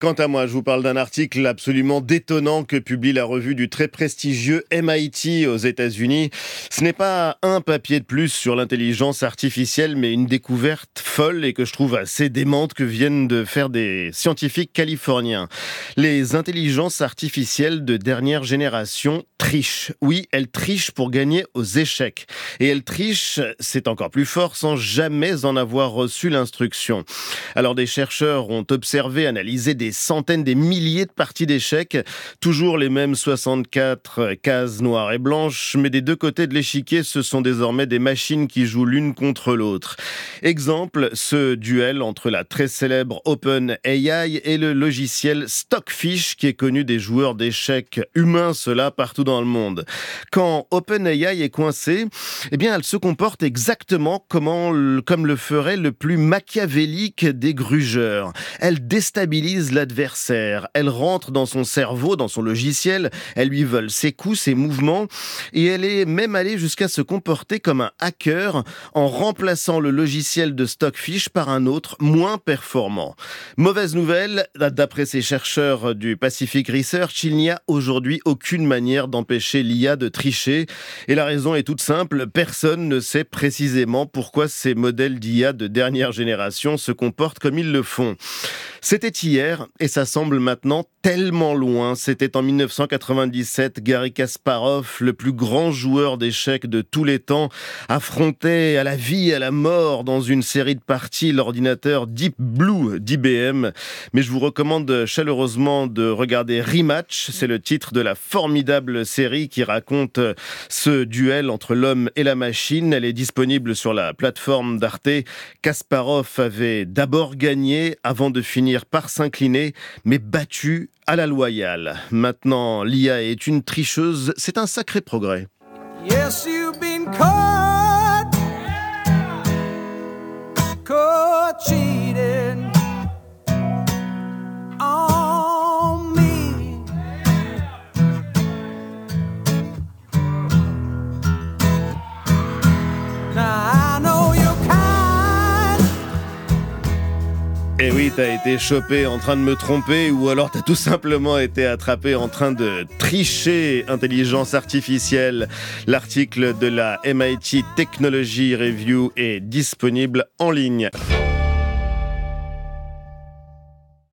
Quant à moi, je vous parle d'un article absolument détonnant que publie la revue du très prestigieux MIT aux États-Unis. Ce n'est pas un papier de plus sur l'intelligence artificielle, mais une découverte folle et que je trouve assez démente que viennent de faire des scientifiques californiens. Les intelligences artificielles de dernière génération trichent. Oui, elles trichent pour gagner aux échecs. Et elles trichent, c'est encore plus fort, sans jamais en avoir reçu l'instruction. Alors des chercheurs ont observé, analysé des centaines, des milliers de parties d'échecs, toujours les mêmes 64 cases noires et blanches, mais des deux côtés de l'échiquier, ce sont désormais des machines qui jouent l'une contre l'autre. Exemple, ce duel entre la très célèbre OpenAI et le logiciel Stockfish, qui est connu des joueurs d'échecs humains, cela partout dans le monde. Quand OpenAI est coincée, eh bien, elle se comporte exactement comme le ferait le plus machiavélique des grugeurs. Elle déstabilise l'adversaire, elle rentre dans son cerveau, dans son logiciel, elle lui vole ses coups, ses mouvements, et elle est même allée jusqu'à se comporter comme un hacker en remplaçant le logiciel de Stockfish par un autre, moins performant. Mauvaise nouvelle, d'après ces chercheurs du Pacific Research, il n'y a aujourd'hui aucune manière d'empêcher l'IA de tricher, et la raison est toute simple, personne ne sait précisément pourquoi ces modèles d'IA de dernière génération se comportent comme ils le font. C'était hier et ça semble maintenant tellement loin. C'était en 1997, Garry Kasparov, le plus grand joueur d'échecs de tous les temps, affrontait à la vie et à la mort dans une série de parties l'ordinateur Deep Blue d'IBM. Mais je vous recommande chaleureusement de regarder Rematch. C'est le titre de la formidable série qui raconte ce duel entre l'homme et la machine. Elle est disponible sur la plateforme d'Arte. Kasparov avait d'abord gagné avant de finir par s'incliner, mais battu à la loyale. Maintenant, l'IA est une tricheuse, c'est un sacré progrès. Yes, you've been caught cheating on me. Now I know you're kind. Et oui, t'as été chopé en train de me tromper ou alors t'as tout simplement été attrapé en train de tricher intelligence artificielle. L'article de la MIT Technology Review est disponible en ligne.